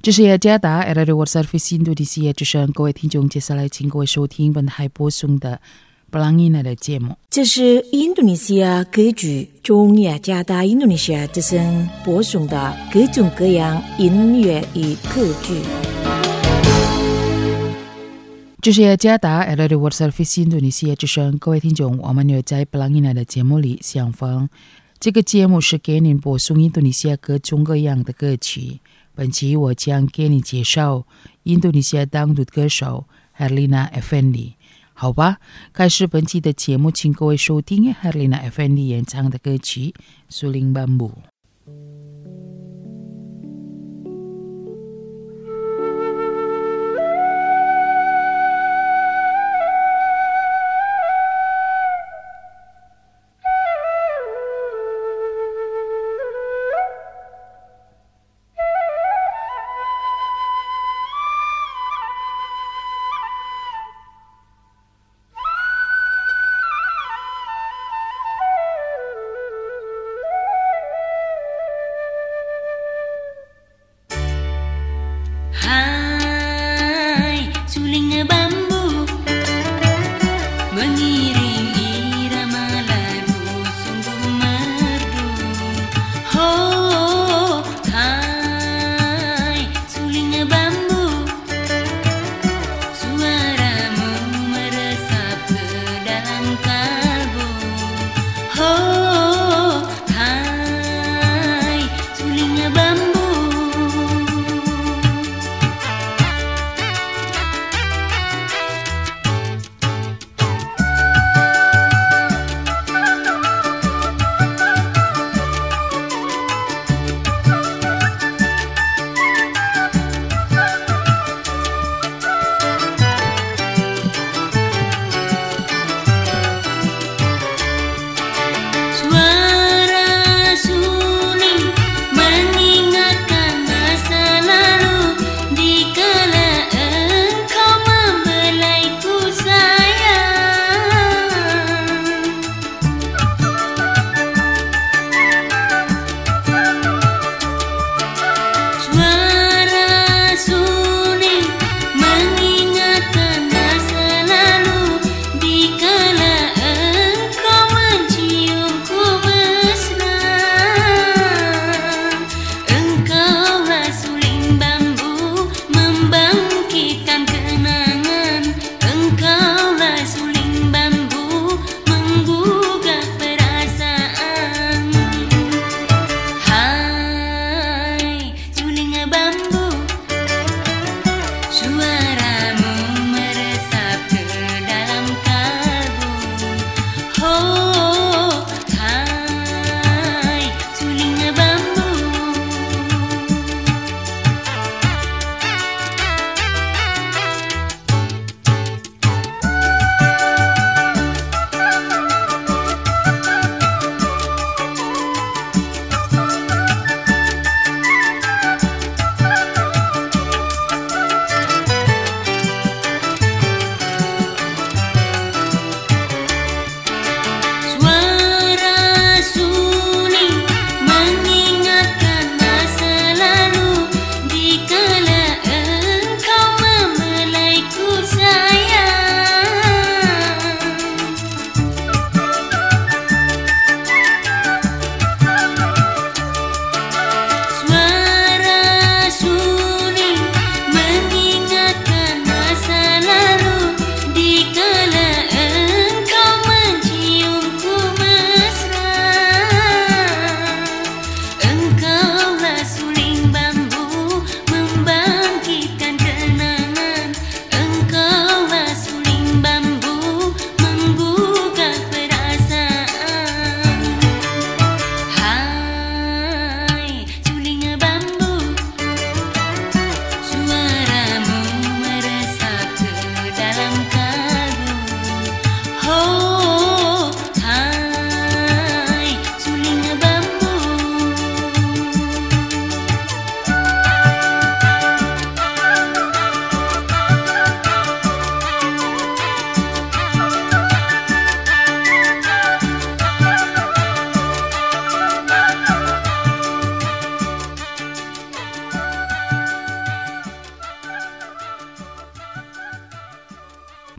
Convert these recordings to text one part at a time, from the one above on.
这是雅加达 Radio World Service Indonesia 之声，各位听众，接下来请各位收听本台播送的布朗伊娜的节目。 这是印度尼西亚歌剧中雅加达印度尼西亚之声播送的各种各样音乐与歌剧。 这是雅加达 Radio World Service Indonesia 之声，各位听众，我们又在布朗伊娜的节目里相逢。这个节目是给您播送印度尼西亚各种各样的歌曲。本期我将给你介绍印度尼西亚当地歌手 Herlina Effendi。好吧，开始本期的节目，请各位收听 Herlina Effendi 演唱的歌曲《Suling Bambu》。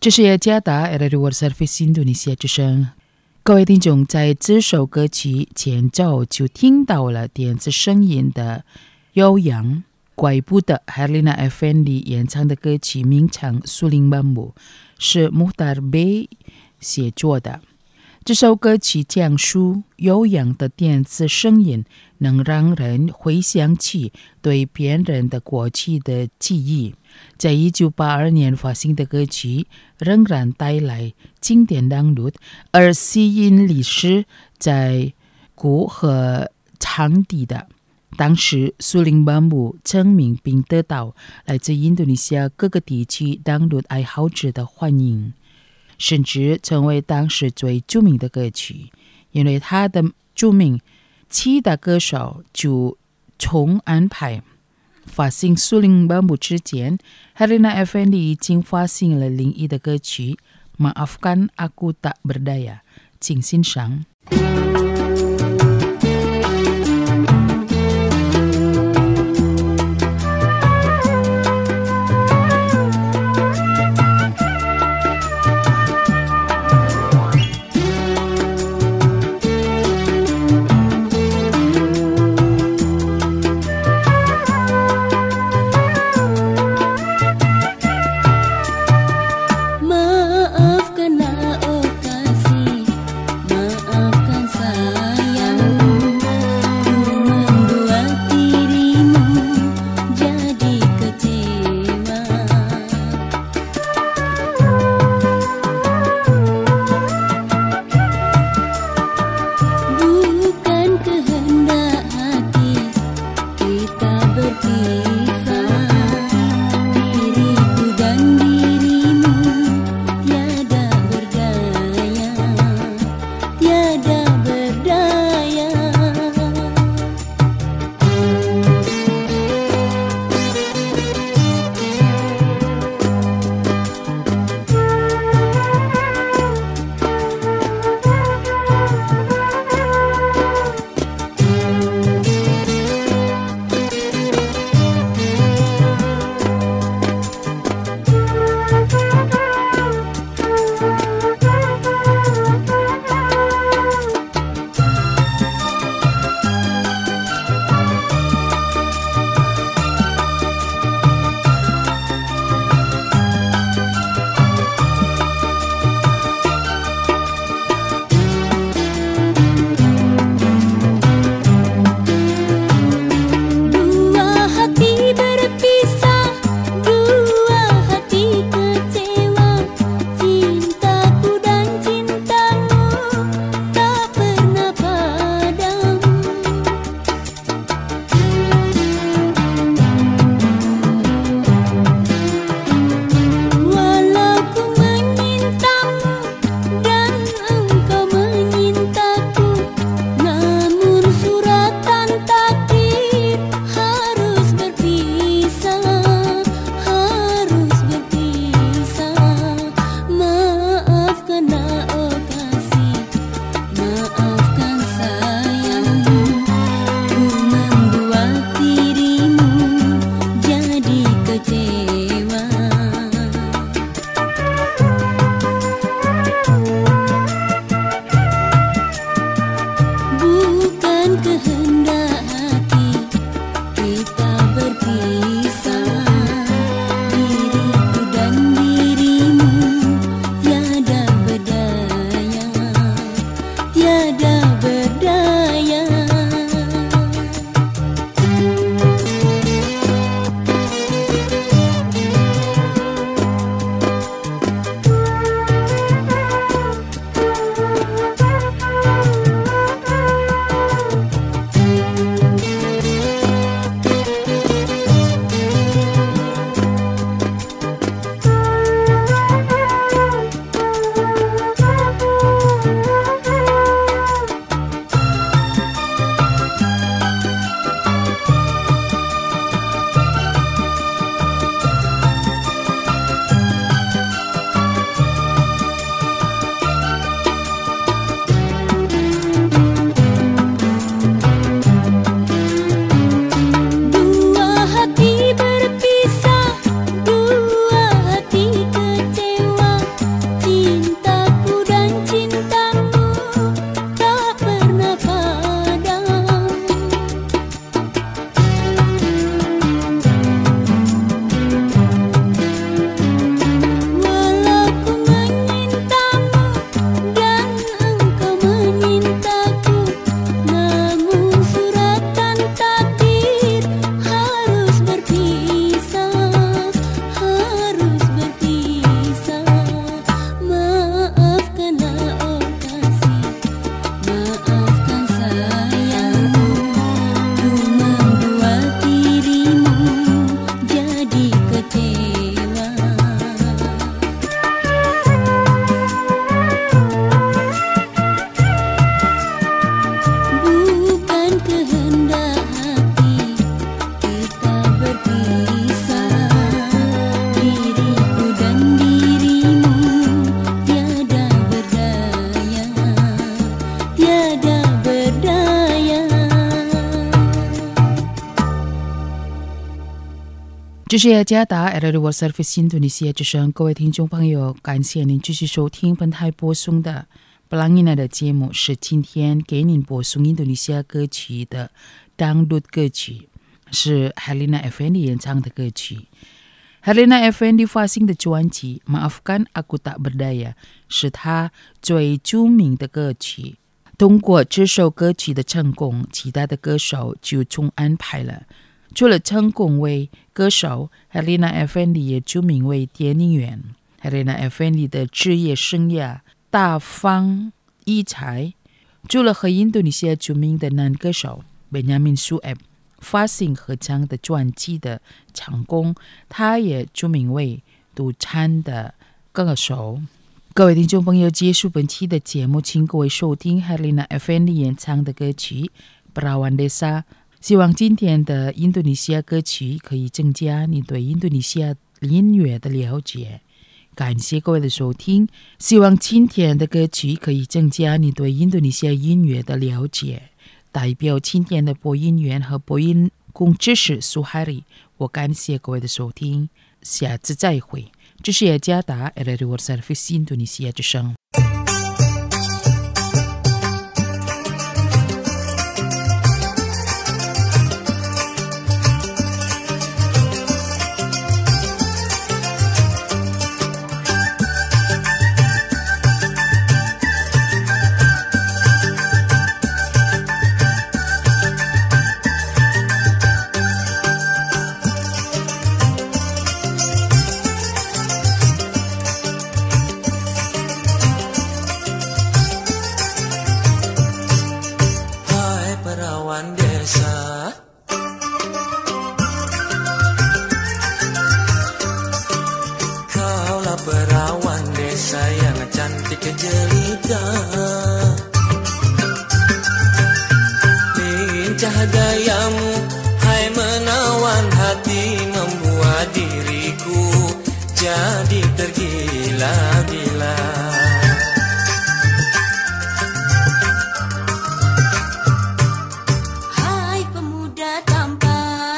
这是雅加达 Radio World Service 印度尼西亚之声。各位听众，在这首歌曲前奏就听到了电子声音的悠扬。怪不得 Herlina Effendi 演唱的歌曲名称《苏林邦姆》是 Muhtar Bey 写作的。这首歌曲讲述悠扬的电子声音能让人回想起对别人的过去的记忆。在1982年发行的歌曲仍然带来经典朗读，而吸引力是在鼓和长笛的。当时苏林邦姆成名并得到来自印度尼西亚各个地区朗读爱好者的欢迎，甚至成为当时最著名的歌曲。因为他的著名，其他歌手就重安排。发行苏林邦姆之前 Herlina Effendi 已经发行了另一的歌曲 Maafkan Aku Tak Berdaya， 请欣赏。 Maafkan oh kasih, maafkan saya. 这是雅加达 Radio World Service 印度尼西亚之声，各位听众朋友，感谢您继续收听本台播送的布朗伊娜的节目，是今天给您播送印度尼西亚歌曲的当录歌曲，是 Helena Effendi 演唱的歌曲。Helena Effendi 发行的专辑 Maafkan Aku Tak Berdaya 是她最著名的歌曲。通过这首歌曲的成功，其他的歌手就中安排了。除了成功为歌手 Helena Effendi 也著名为电影人。Helena Effendi 的职业生涯大放异彩，除了和印度尼西亚著名的男歌手 Benyamin Sueb 发行合唱的专辑的成功，他也著名为独唱的歌手。各位听众朋友，结束本期的节目，请各位收听 Helena Effendi 演唱的歌曲 Perawan Desa。希望今天的印度尼西亚歌曲可以增加你对印度尼西亚音乐的了解。感谢各位的收听，希望今天的歌曲可以增加你对印度尼西亚音乐的了解。代表今天的播音员和播音工作室苏海里，我感谢各位的收听，下次再会。这是雅加达 Radio World Service 印度尼西亚之声。 Perawan desa yang cantik jelita, lincah gayamu hai menawan hati, membuat diriku jadi tergila-gila. Hai pemuda tampan,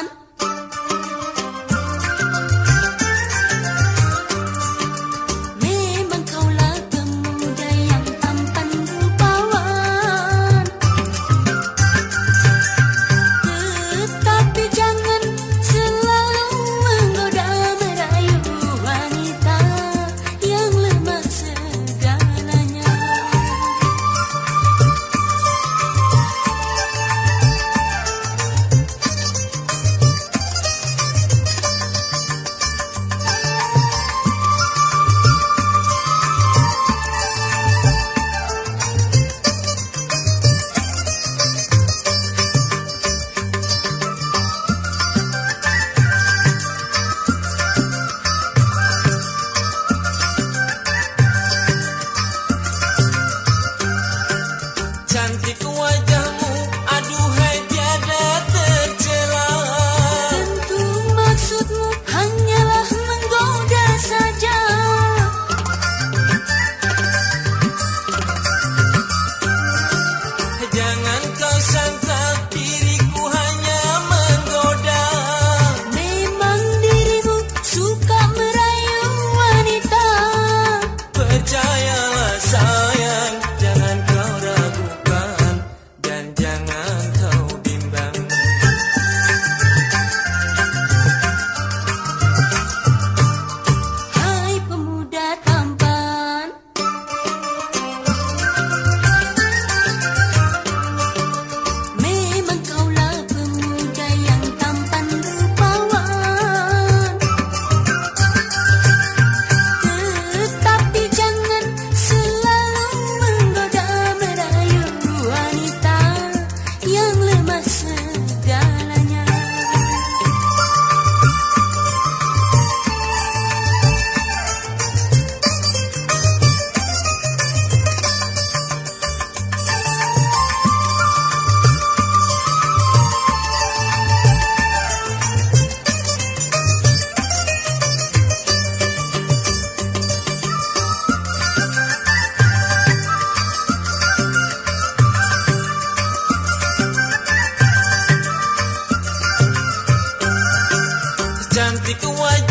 cantik wajah